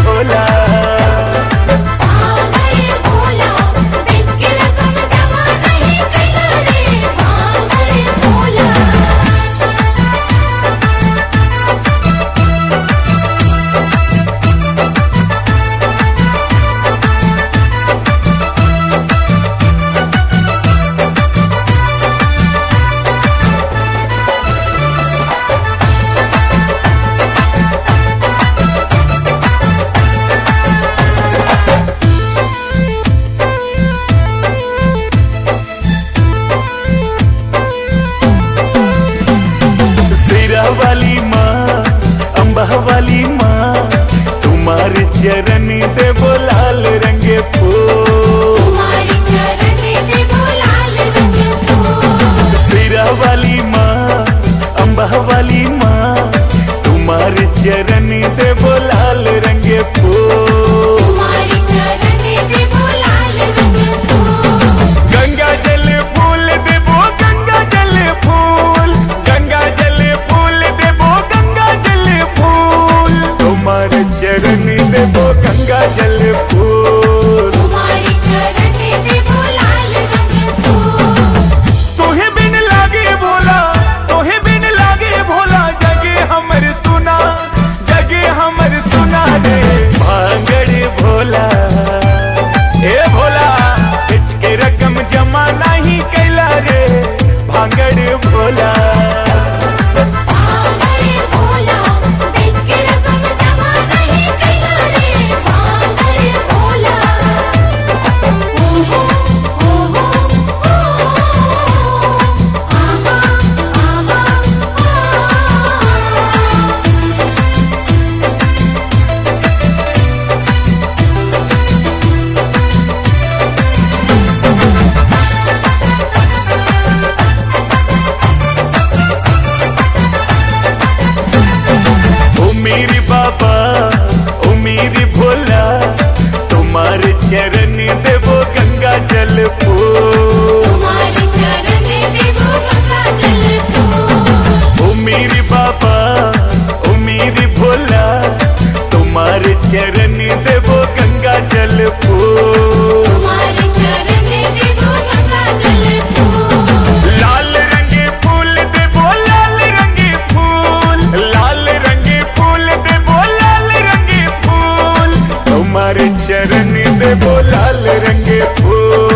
भोला। वाली माँ, अम्बा वाली माँ, तुम्हारे चरण देवो लाल रंगे फूल। सिरा वाली माँ, अम्बा वाली माँ, तुम्हारे चरण देवो लाल रंगे फूल। गंगा जल फूल देवो, गंगा जल फूल, गंगा जल तुम्हारे चरण देवो गंगा जल फूल। तोहे बिन लागे भोला, तोहे बिन लागे भोला, जगे हमर सुना, जगे हमर सुना रे भांगड़ भोला। ए भोला के रकम जमा नहीं कैला रे भांगड़ भोला। चरण देवो गंगा जल फूल। ओ मेरे बाबा, ओ मेरे भोला, तुम्हारे चरण देवो गंगा जल फूल। लाल रंगे फूल देवो लाल रंगे फूल, लाल रंगे फूल देवो लाल रंगे फूल, तुम्हारे चरण देवो लाल रंगे फूल।